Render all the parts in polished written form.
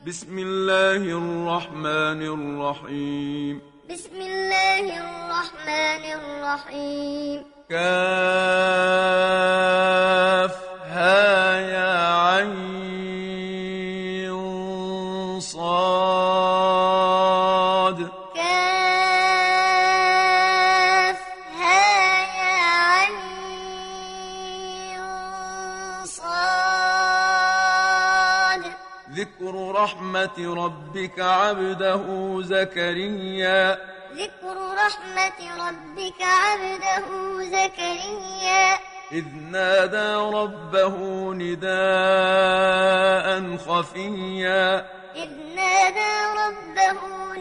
بسم الله الرحمن الرحيم. بسم الله الرحمن الرحيم. كافها يا عين صاد. كافها يا عين صاد. ذكر رحمة ربك عبده زكريا. ذكر رحمة ربك عبده زكريا إذ نادى ربه نداء خفيا. إذ نادى ربه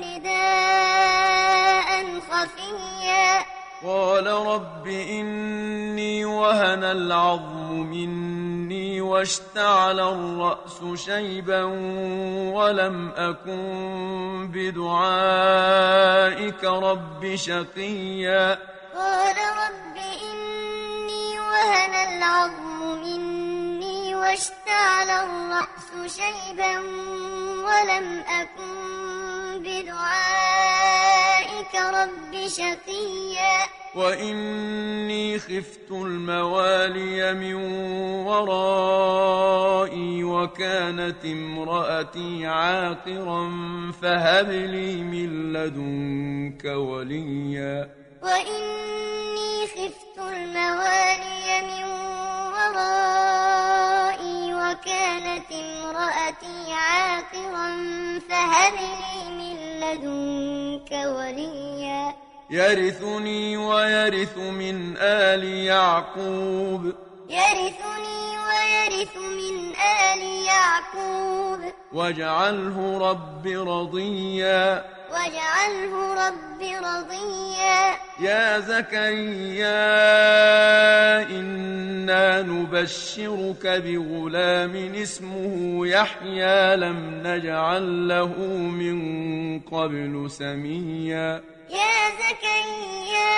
نداء خفيا قال رب إني وهن العظم مني واشتعل الرأس شيبا ولم أكن بدعائك رب شقيا. قال رب إني وهن العظم مني واشتعل الرأس شيبا ولم أكن بدعائك رب شقيا. وإني خفت الموالي من ورائي وكانت امرأتي عاقرا فهب لي من لدنك وليا. وإني خفت الموالي من ورائي وكانت امرأتي عاقرا فهب لي من لدنك وليا. يرثني ويرث من آل يعقوب. يرثني ويرث من آل يعقوب. واجعله رب رضيا. واجعله رب رضيا. يا زكريا إنا نبشرك بغلام اسمه يحيى لم نجعل له من قبل سميا. يا زكريا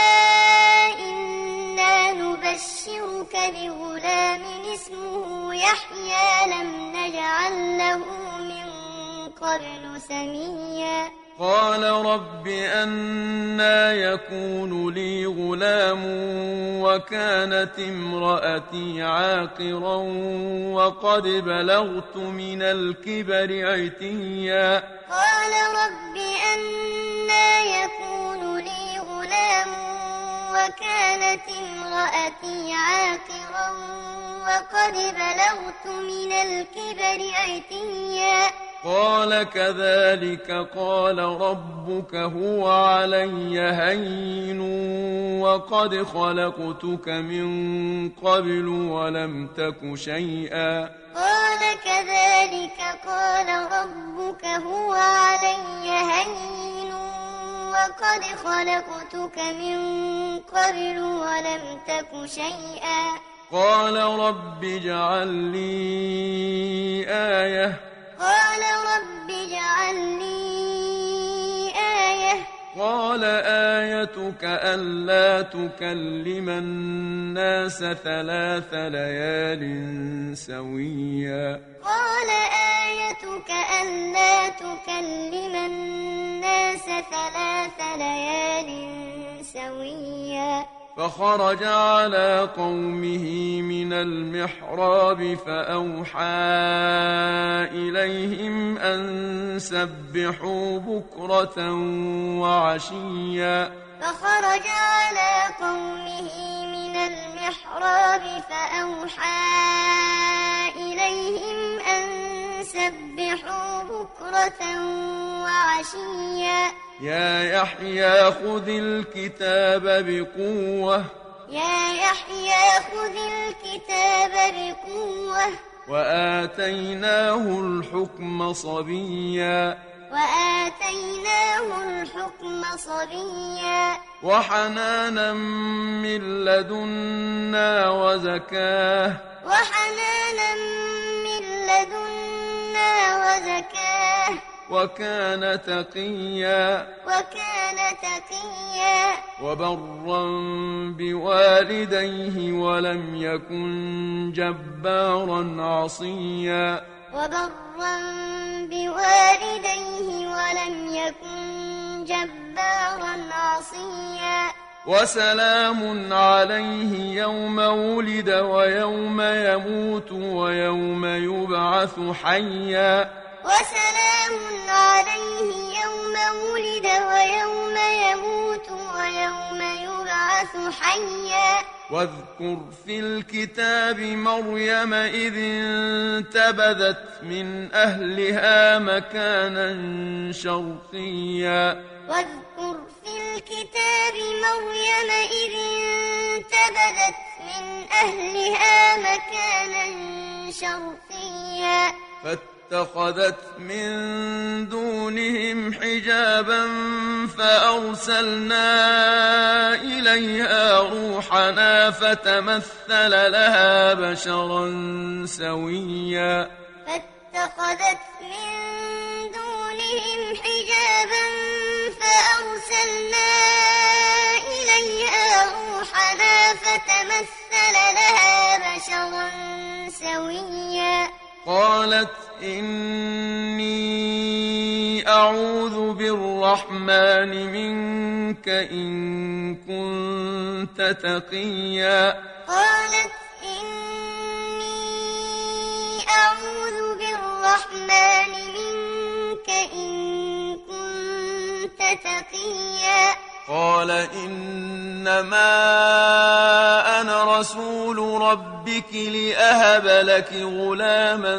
إنا نبشرك بغلام اسمه يحيى لم نجعل له من قبل سميا. قال رب أنى يكون لي غلام وكانت امرأتي عاقرا وقد بلغت من الكبر عتيا. قال رب أنى يكون لي غلام وكانت امرأتي عاقرا وقد بلغت من الكبر عتيا. قال كذلك قال ربك هو علي هين وقد خلقتك من قبل ولم تك شيئا. قال كذلك قال ربك هو علي هين وقد خلقتك من قبل ولم تك شيئا. قال رب اجعل لي آية. قال رب اجعل لي آية. قال آيتك ألا تكلم الناس 3 ليال سويا. قال آيتك ألا تكلم الناس 3 ليال سويا. فخرج على قومه من المحراب فأوحى إليهم أن سبحوا بكرة وعشيا. فخرج على قومه من المحراب فأوحى إليهم أن سبحوا بكرة وعشيا. يا يحيى خذ الكتاب بقوة. يا يحيى خذ الكتاب بقوة. وآتيناه الحكم صبيا. وآتيناه الحكم صبيا. وحنانا من لدنا وزكاه. وحنانا من لدنا وزكاه. وكان تقيا. وكان تقيا. وبرا بوالديه ولم يكن جبارا عصيا. وبرا بوالديه ولم يكن جبارا عصيا وسلام عليه يوم ولد ويوم يموت ويوم يبعث حيا وسلام عليه يوم ولد ويوم يموت ويوم يبعث حيا واذكر في الكتاب مريم إذ انتبذت من أهلها مكانا شرقيا واذكر في الكتاب مريم إذ انتبذت من أهلها مكانا شرقيا فاتخذت من دونهم حجابا فأرسلنا إليها روحنا فتمثل لها بشرا سويا فاتخذت من دونهم حجابا فأرسلنا إليها روحنا فتمثل لها بشرا سويا قالت إني أعوذ بالرحمن منك إن كنت تقيا قالت إني أعوذ بالرحمن منك إن كنت تقيا قال إنما أنا رسول ربك لأهب لك غلاما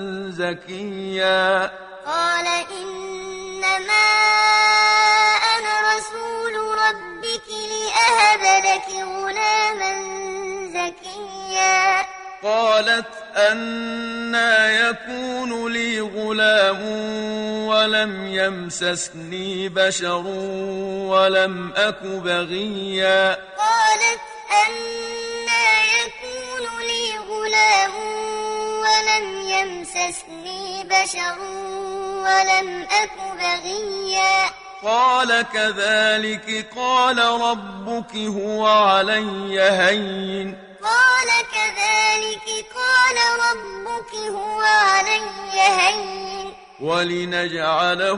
زكيا قال إنما أنا رسول ربك لأهب لك غلاما زكيا قالت أنى يكون لي غلام ولم يمسسني بشر ولم أك بغيا قالت أنى يكون لي غلام ولم يمسسني بشر ولم أك بغيا قال كذلك قال ربك هو علي هين قال كذلك قال ربك هو علي هين ولنجعله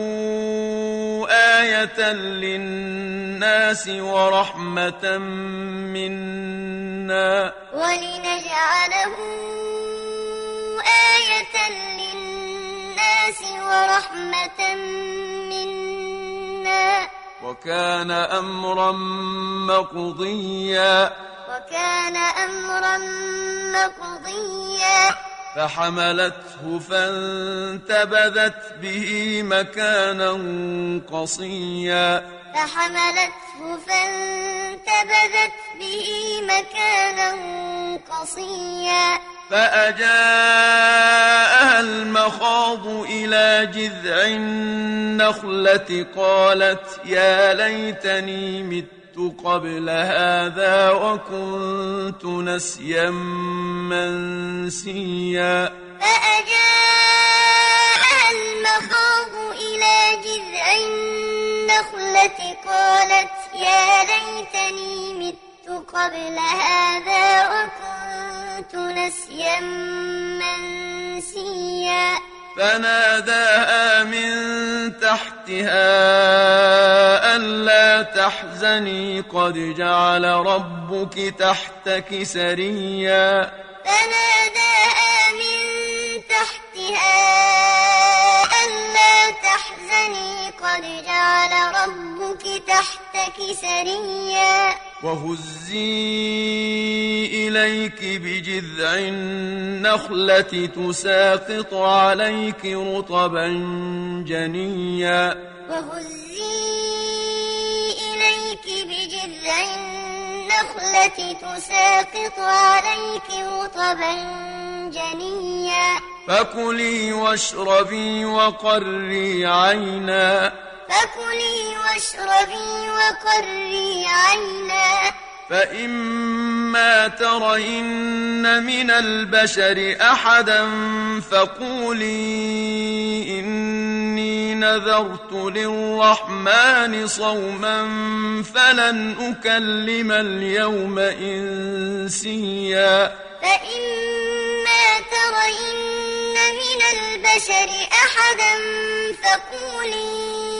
آية للناس ورحمة منا ولنجعله آية للناس ورحمة منا وكان أمرا مقضيا وكان أمرا مقضيا فحملته فانتبذت به مكانا قصيا فحملته فانتبذت به مكانا قصيا فأجاءها المخاض إلى جذع النخلة قالت يا ليتني مت قبل هذا وكنت نسيا منسيا فأجاءها المخاض إلى جذع النخلة قالت يا ليتني مت قبل هذا وكنت نسيا منسيا فناداها من تحتها ألا تحزني قد جعل ربك تحتك سريا فناداها من تحتها ألا تحزني قد جعل ربك تحتك سريا وهزي إليك بجذع النخلة تساقط عليك رطبا جنيا وهزي إليك بجذع النخلة تساقط عليك رطبا جنيا فكلي واشربي وقري عينا فكلي واشربي وقري عينا فإما ترين من البشر أحدا فقولي إني نذرت للرحمن صوما فلن أكلم اليوم إنسيا فإما ترين من البشر أحدا فقولي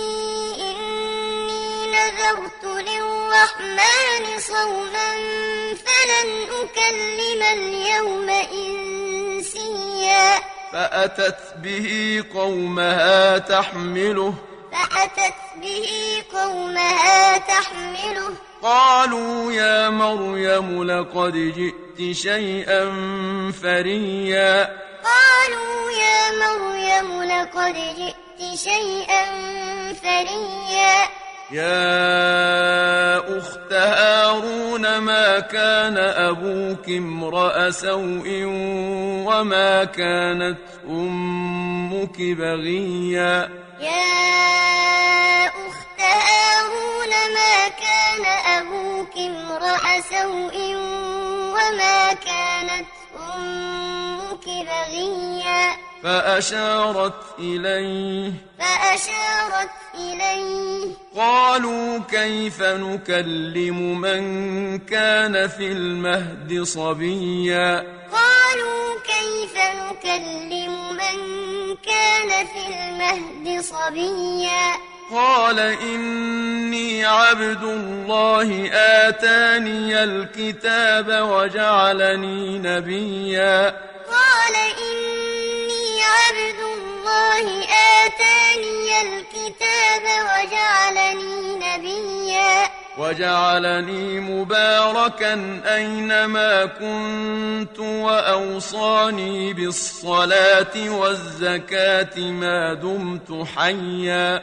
إني نذرت للرحمن صوما فلن أكلم اليوم إنسيا فأتت به قومها تحمله قالوا يا مريم لقد جئت شيئا فريا يا أخت هارون ما كان أبوك امرأ سوء وما كانت أمك بغيا فأشارت إليه قالوا كيف نكلم من كان في المهد صبيا قال إني عبد الله آتاني الكتاب وجعلني نبيا وجعلني مباركا أينما كنت وأوصاني بالصلاة والزكاة ما دمت حيا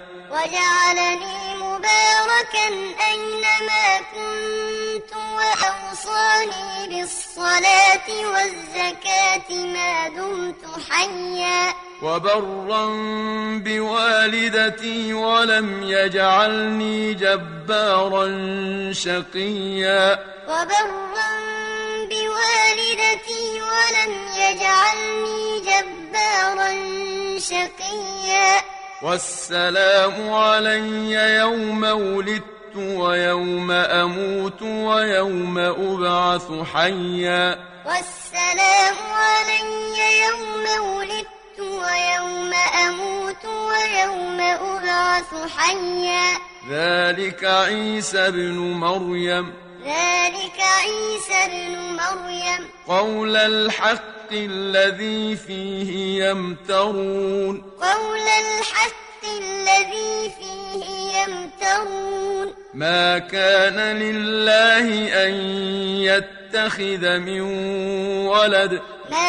وبرا بوالدتي ولم يجعلني جبارا شقيا والسلام علي يوم ولدت ويوم أموت ويوم أبعث حيا ذلك عيسى ابن مريم قول الحق الذي فيه يمترون ما كان لله أن يتخذ من ولد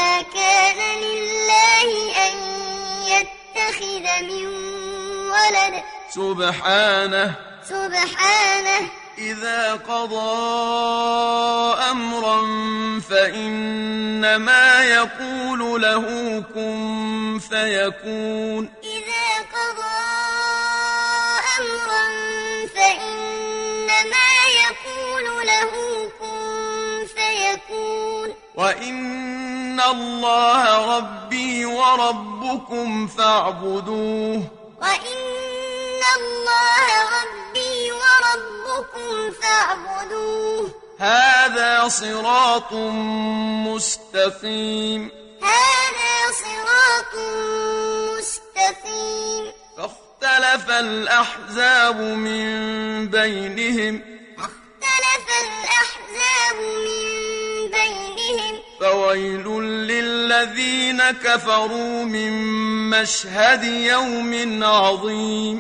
سبحانه إذا قضى أمرا فإنما يقول له كن فيكون وإن الله ربي وربكم فاعبدوه هذا صراط مستقيم فاختلف الأحزاب من بينهم فويل للذين كفروا من مشهد يوم عظيم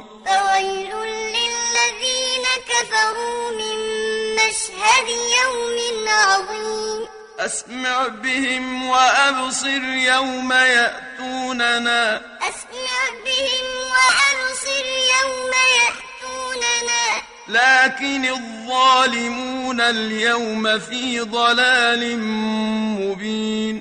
أسمع بهم وأبصر يوم يأتوننا لكن الظالمون اليوم في ضلال مبين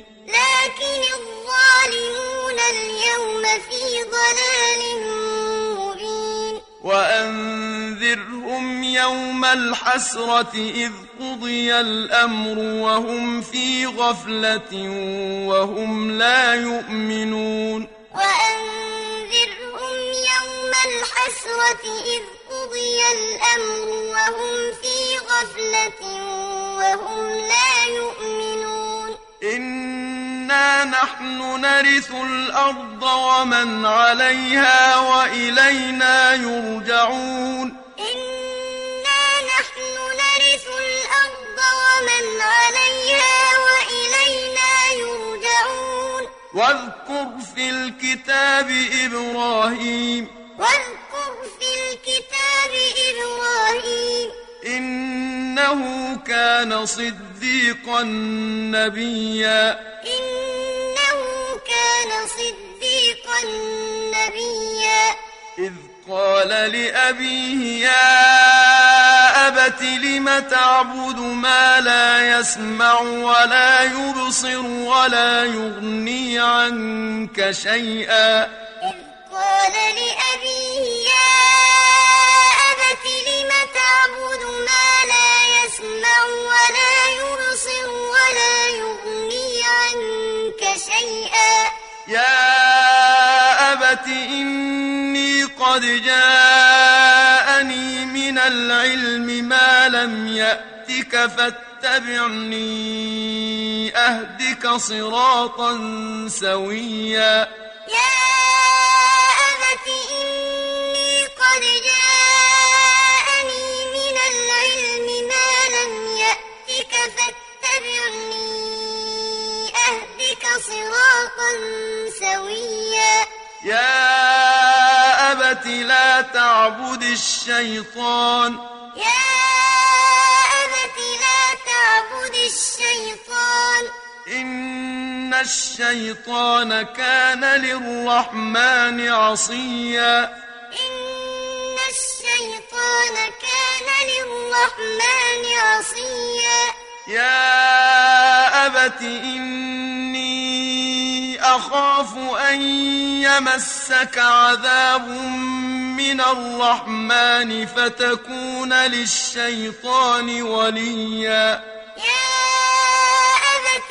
وأنذرهم يوم الحسرة إذ قضي الأمر وهم في غفلة وهم لا يؤمنون إنا نحن نرث الأرض ومن عليها وإلينا يرجعون إنا نحن نرث الأرض ومن عليها وإلينا يرجعون واذكر في الكتاب إبراهيم إنه كان صديقا نبيا إذ قال لأبيه يا أبت لم تعبد ما لا يسمع ولا يبصر ولا يغني عنك شيئا إذ قال لأبيه يا أبت لم تعبد ما لا يسمع ولا يبصر ولا يغني عنك شيئا يا أبت إني قد جاءني من العلم ما لم يأتك فاتبعني أهدك صراطا سويا يا أبت إني قد جاءني من العلم ما لم يأتك فاتبعني أهدك صراطا سويا يا أبت لا تعبد الشيطان إن الشيطان كان للرحمن عصيا يا أبت إني أخاف أن يمسك عذاب من الرحمن فتكون للشيطان وليا يا أبت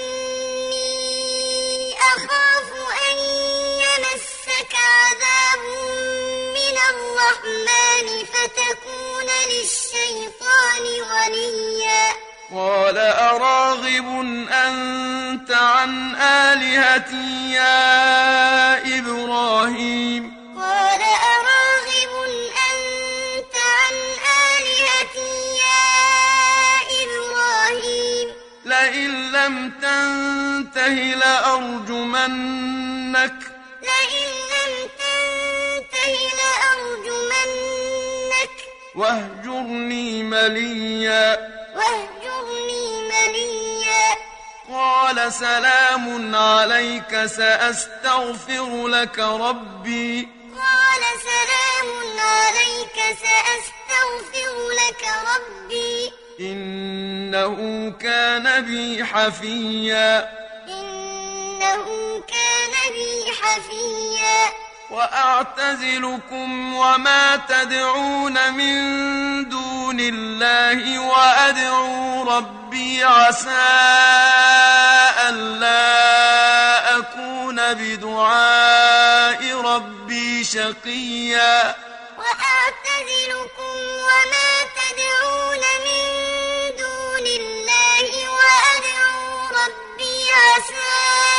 إني أخاف أن يمسك عذاب من الرحمن فتكون للشيطان وليا قال أراغب أنت عن آلهتي يا إبراهيم قال أراغب أنت عن آلهتي يا إبراهيم لئن لم تنته لأرجمنك واهجرني مليا قال سلام عليك سأستغفر لك ربي إنه كان بي حفيا وأعتزلكم وما تدعون من دون الله وأدعو ربي عسى ألا أكون بدعاء ربي شقيا وأعتزلكم وما تدعون من دون الله وأدعو ربي عسى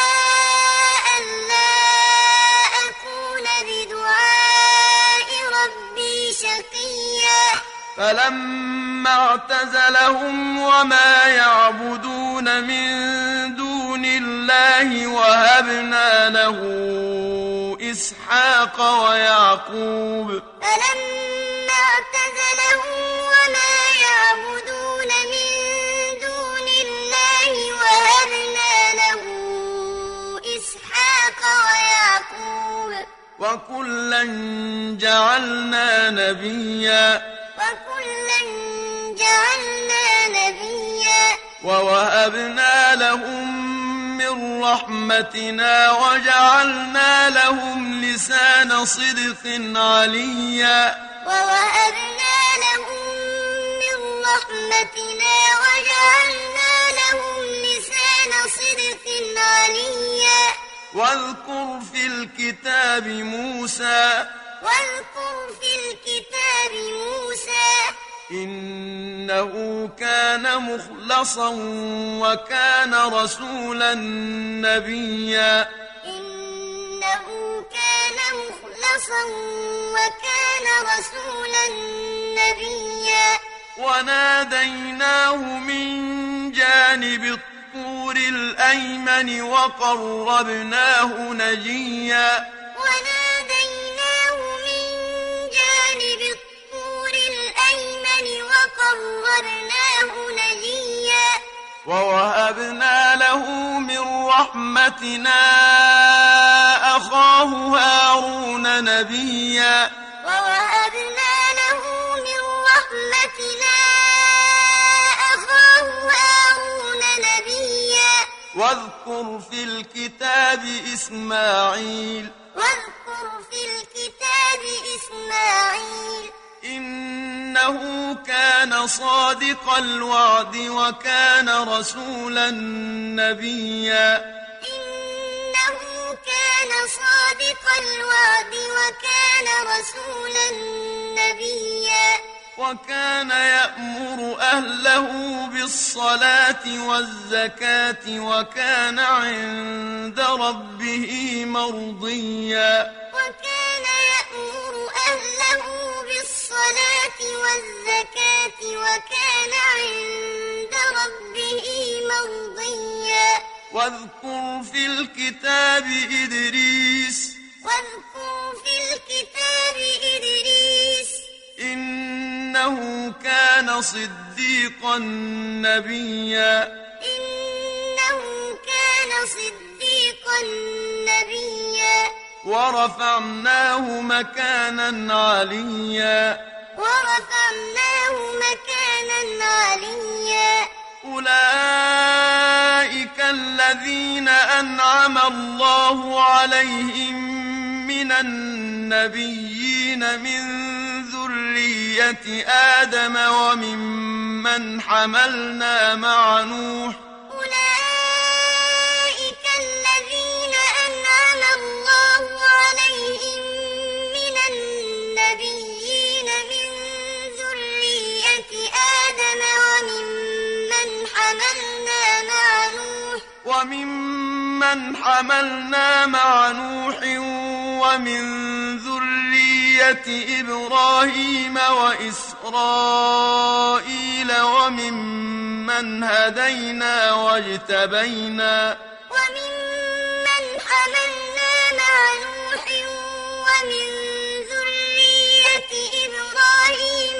ألا أكون بدعاء ربي شقيا فلما اعتزلهم وما يعبدون من دون الله وهبنا له إسحاق ويعقوب فلما اعتزلهم وما يعبدون من دون الله وهبنا له إسحاق ويعقوب وكلا جعلنا نبيا ووهبنا لهم من رحمتنا وجعلنا لهم لسان صدق عليا ووهبنا لهم من رحمتنا وجعلنا لهم لسان صدق عليا واذكر في الكتاب موسى إنه كان مخلصا وكان رسولا نبيا إنه كان مخلصا وكان رسولا نبيا وناديناه من جانب الطور الأيمن وقربناه نجيا وناديناه من جانب الطور الأيمن وقربناه نجيا ووهبنا له من رحمتنا أخاه هارون نبيا ووهبنا له من رحمتنا أخاه هارون نبيا واذكر في الكتاب إسماعيل واذكر في الكتاب إسماعيل إنه كان صادق الوعد وكان رسولا نبيا إنه كان صادق الوعد وكان رسولا نبيا وكان يأمر أهله بالصلاة والزكاة وكان عند ربه مرضيا وكان يأمر أهله بالصلاة والزكاة وكان عند ربه مرضيا واذكر في الكتاب إدريس واذكر في الكتاب إدريس إنه كان صديقا نبيا إنه كان صديقا نبيا ورفعناه مكانا عليا ورفعناه مكانا عليا أولئك الذين أنعم الله عليهم من النبيين من ذرية آدم وممن حملنا مع نوح أولئك الذين أنعم الله عليهم من النبيين من ذرية آدم وممن حملنا مع نوح ومن ذرية إبراهيم وإسرائيل وممن هدينا واجتبينا وممن حملنا مع نوح ومن ذرية إبراهيم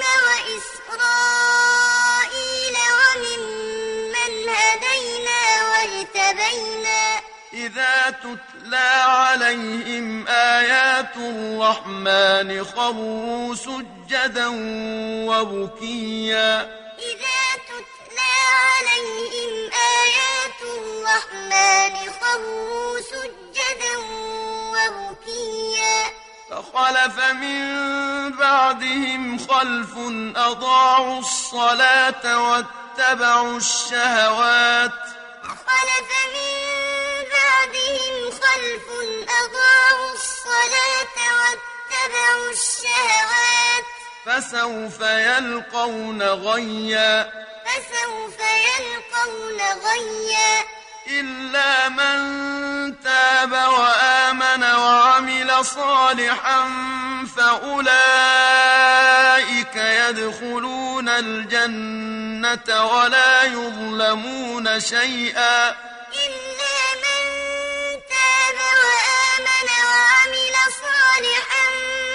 وإسرائيل وممن هدينا واجتبينا إذا تتلى عليهم آيات الرحمن خروا سجدا وبكيا إذا تتلى عليهم آيات الرحمن خروا سجدا وبكيا فخلف من بعدهم خلف أضاعوا الصلاة واتبعوا الشهوات خلف من بعدهم خلف أضاعوا الصلاة واتبعوا الشهوات فسوف يلقون غيا فسوف يلقون غيا إلا من تاب وآمن وعمل صالحا فأولئك يدخلون الجنة ولا يظلمون شيئا إلا من تاب وآمن وعمل صالحا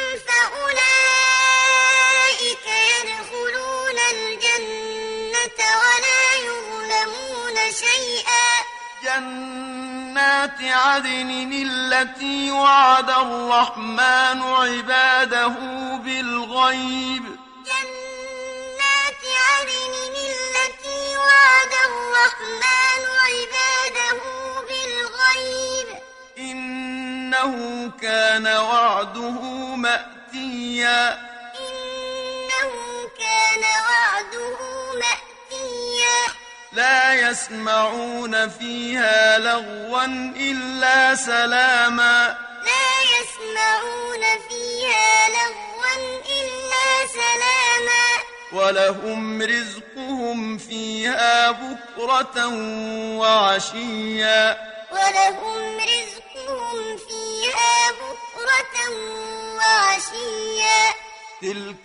فأولئك يدخلون الجنة ولا يظلمون شيئا جنات عدن التي وعد الرحمن عباده بالغيب جنات عدن التي وعد الرحمن عباده بالغيب إنه كان وعده مأتيا إنه كان وعده مأتيا لا يسمعون فيها لغوا إلا سلاما لا يسمعون فيها لغوا إلا سلاما ولهم رزقهم فيها بكرة وعشيا ولهم رزقهم فيها بكرة وعشيا تلك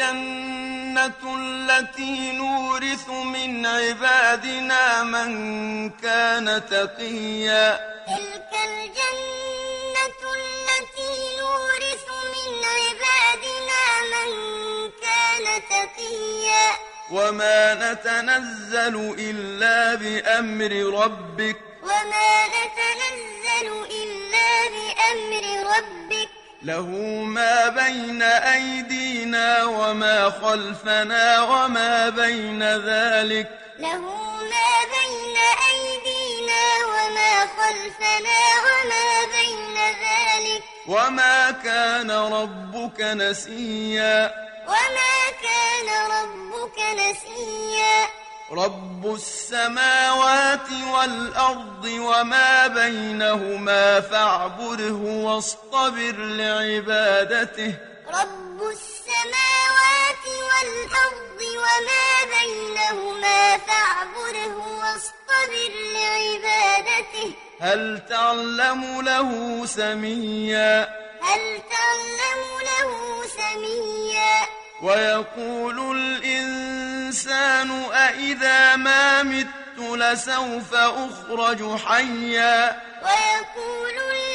الجنة التي نورث من عبادنا من كان تقيا تلك الجنة التي نورث من عبادنا من كان تقيا وما نتنزل إلا بأمر ربك وما نتنزل إلا بأمر ربك له ما بين أيدينا وما خلفنا وما بين ذلك له ما بين أيدينا وما خلفنا وما بين ذلك وما كان ربك نسيا وما كان ربك نسيا رب السماوات والأرض وما بينهما فاعبده واصطبر لعبادته رب السماوات والأرض وما بينهما فاعبده واصطبر لعبادته هل تعلم له سميا هل تعلم له سميا ويقول الإنسان أإذا ما مت لسوف أخرج حيا ويقول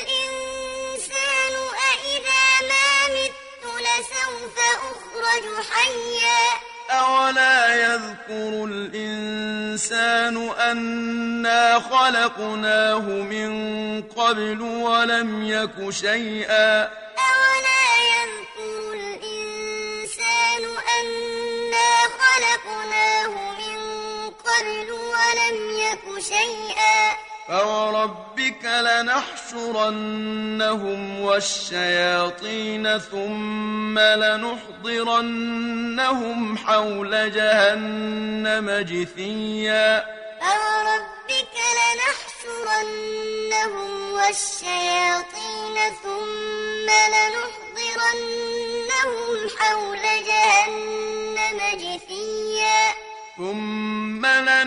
الإنسان أإذا ما مت لسوف أخرج حيا أولا يذكر الإنسان أنا خلقناه من قبل ولم يك شيئا أولا يذكر الإنسان أنا خلقناه من قبل ولم يك شيئا فوربك لنحشرنهم والشياطين ثم لنحضرنهم حول جهنم جثيا فوربك لنحشرنهم والشياطين ثم لنحضرنهم حول جهنم جثيا ثم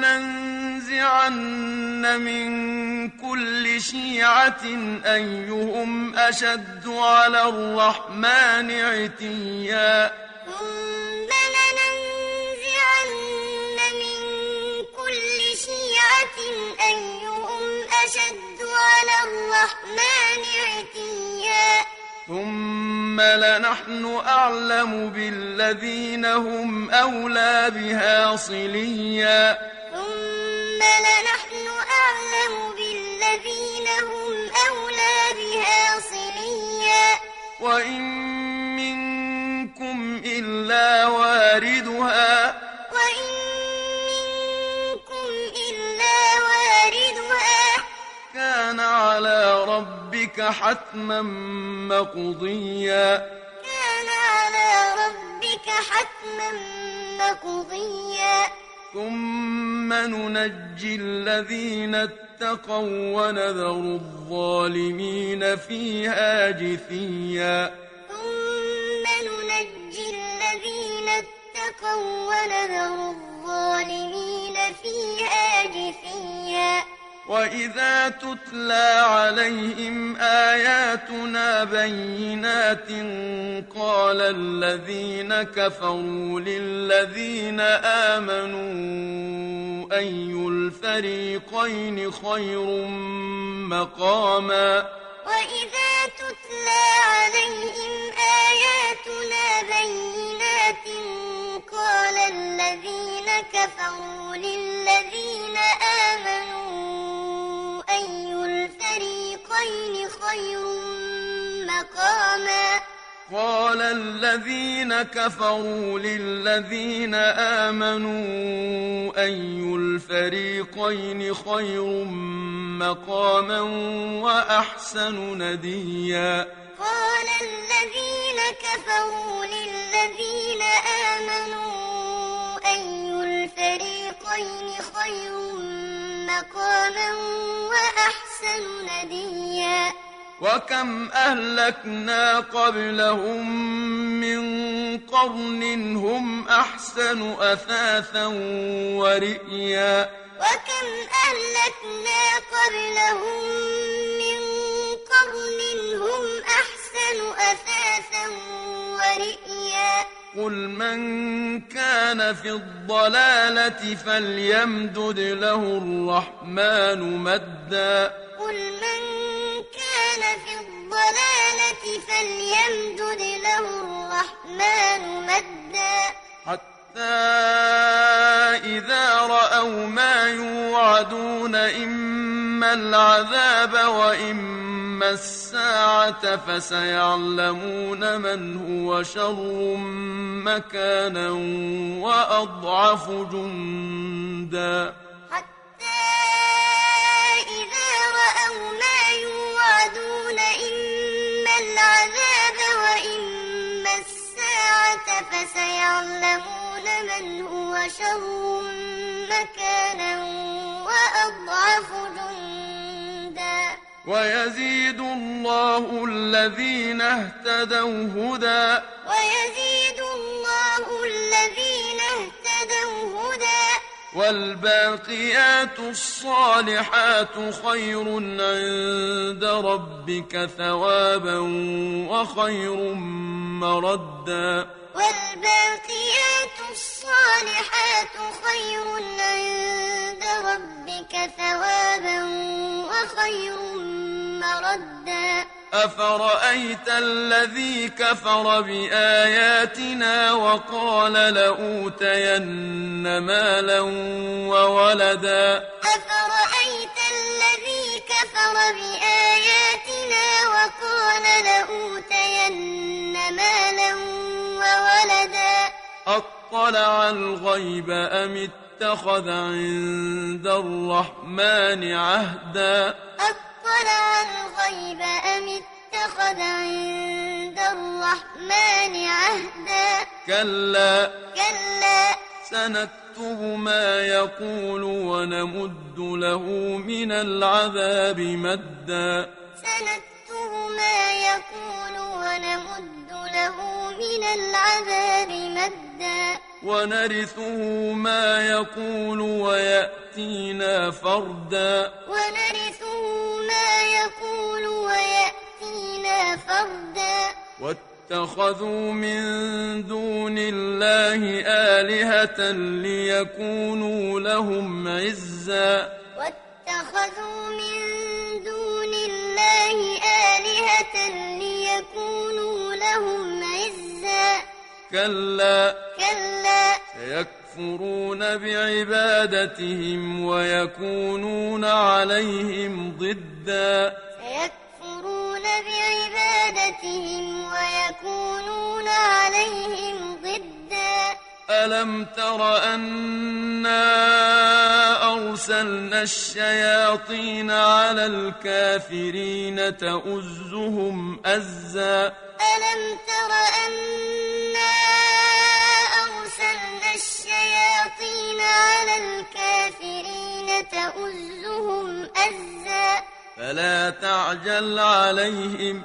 لننزعن من كل شيعة أيهم أشد على الرحمن عتيا ثم لننزعن من كل شيعة أيهم أشد على الرحمن عتيا ثم لنحن أعلم بالذين هم أولى بها صليا ثم لنحن أعلم بالذين هم أولى بها صليا وإن منكم إلا واردها وإن منكم إلا واردها كان على ربك حتما مقضيا كان على ربك حتما مقضيا ثم ننجي الذين اتقوا ونذر الظالمين فيها جثيا ثم ننجي الذين اتقوا ونذر الظالمين فيها جثيا وإذا تتلى عليهم آياتنا بينات قال الذين كفروا للذين آمنوا أي الفريقين خير مقاما وإذا تتلى عليهم آياتنا بينات قال الذين كفروا للذين آمنوا أي الفريقين خير مقاما قال الذين كفروا للذين آمنوا أي الفريقين خير مقاما وأحسن نديا قال الذين كفروا للذين آمنوا أي الفريقين خير مقاما وأحسن نديا وكم أهلكنا قبلهم من قرن هم أحسن أثاثا ورئيا وكم أهلكنا قبلهم من قرن هم أحسن أثاثا ورئيا قل من كان في الضلالة فليمدد له الرحمن مدا قل من كان في الضلالة فليمدد له الرحمن مدا حتى إذا رأوا ما يوعدون إما العذاب وإما الساعة فسيعلمون من هو شر مكانا وأضعف جندا حتى إذا رأوا ما يوعدون إما العذاب وإما الساعة فسيعلمون من هو شر مكانا وأضعف جندا ويزيد الله الذين اهتدوا هدى ويزيد الله الذين اهتدوا هدى والباقيات الصالحات خير عند ربك ثوابا وخير مردا والباقيات الصالحات خير عند ربك ثوابا وخير مردا أفرأيت الذي كفر بآياتنا وقال لأوتين مالا وولدا أفرأيت الذي كفر بآياتنا وقال لأوتين مالا وولدا أطلع الغيب أم اتخذ عند الرحمن عهدا أطلع الغيب أم اتخذ عند الرحمن عهدا كلا كلا سنكتب ما يقول ونمد له من العذاب مدا سنكتب ما يقول ونمد له من العذاب مدا ونرثه ما يقول ويأتينا فردا ونرثه ما يقول ويأتينا فردا واتخذوا من دون الله آلهة ليكونوا لهم عزا واتخذوا من دون الله آلهة ليكونوا لهم عزا كلا كلا سيكفرون بعبادتهم ويكونون عليهم ضدا سيكفرون بعبادتهم ويكونون عليهم ضدا ألم تر أنا أرسلنا الشياطين على الكافرين تؤزهم أزا ألم تر أنا أرسلنا الشياطين على الكافرين تؤزهم أزا فلا تعجل عليهم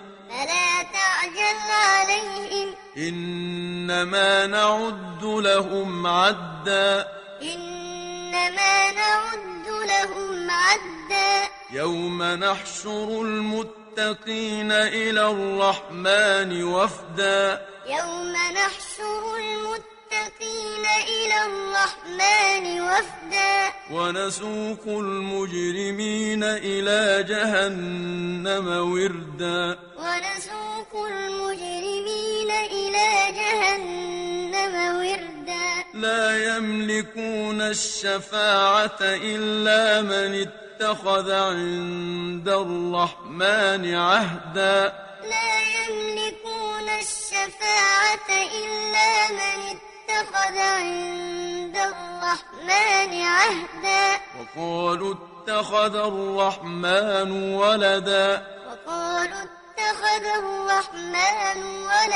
إنما نعد لهم عدا إنما نعد لهم عدا يوم نحشر المتقين إلى الرحمن وفدا يوم نحشر المتقين إلى الرحمن وفدا ونسوق المجرمين إلى جهنم وردا ونسوق المجرمين إلى جهنم وردا لا يملكون الشفاعة إلا من اتخذ عند الرحمن عهدا لا يملكون الشفاعة إلا من اتخذ عند الرحمن عهدا وقالوا اتخذ الرحمن ولدا وقالوا اتخذ الرحمن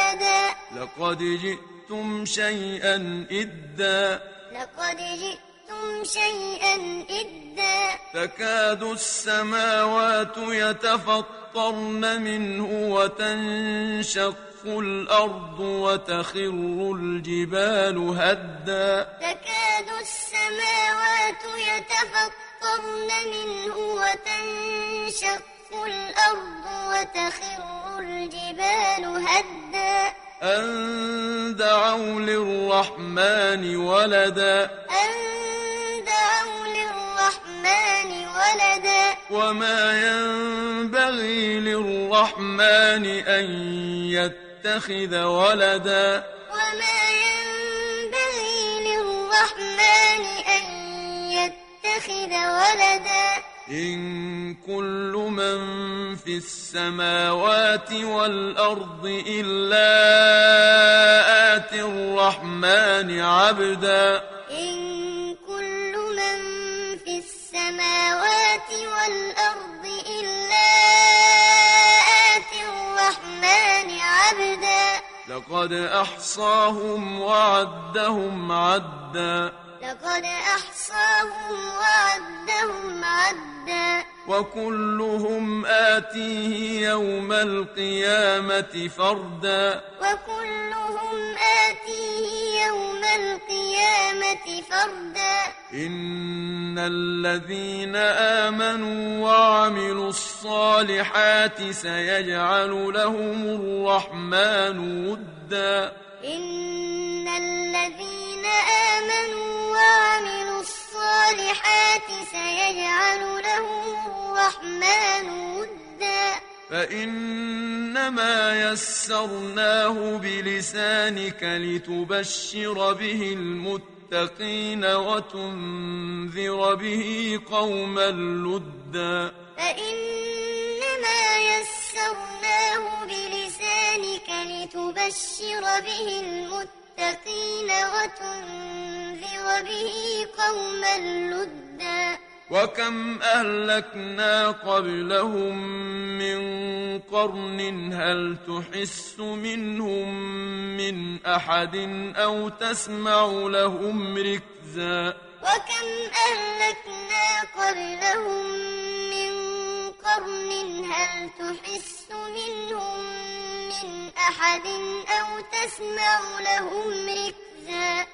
ولدا لقد جئتم شيئا إدا لقد جئتم لبثتم شيئا إدا تكاد السماوات يتفطرن منه وتنشق الأرض وتخر الجبال هدا تكاد السماوات يتفطرن منه وتنشق الأرض وتخر الجبال هدا أن دعوا للرحمن ولدا أن دعوا للرحمن ولدا وما ينبغي للرحمن أن يتخذ ولدا وما ينبغي للرحمن أن يتخذ ولدا إن كل من في السماوات والأرض إلا آتي الرحمن عبدا إن كل من في السماوات والأرض إلا آتي الرحمن عبدا لقد أحصاهم وعدهم عدا لقد أحصاهم وعدهم عدا وكلهم آتيه يوم القيامة فردا وكلهم آتيه يوم القيامة فردا إن الذين آمنوا وعملوا الصالحات سيجعل لهم الرحمن ودا إن الذين آمنوا وعملوا الصالحات سيجعل لهم الرحمن ودا فإنما يسرناه بلسانك لتبشر به المتقين وتنذر به قوما لدا فإنما يسرناه بلسانك لتبشر به المتقين وتنذر به قوما لدا وكم أهلكنا قبلهم من قرن هل تحس منهم من أحد أو تسمع لهم ركزا وكم أهلكنا قبلهم من قرن هل تحس منهم من أحد أو تسمع لهم ركزا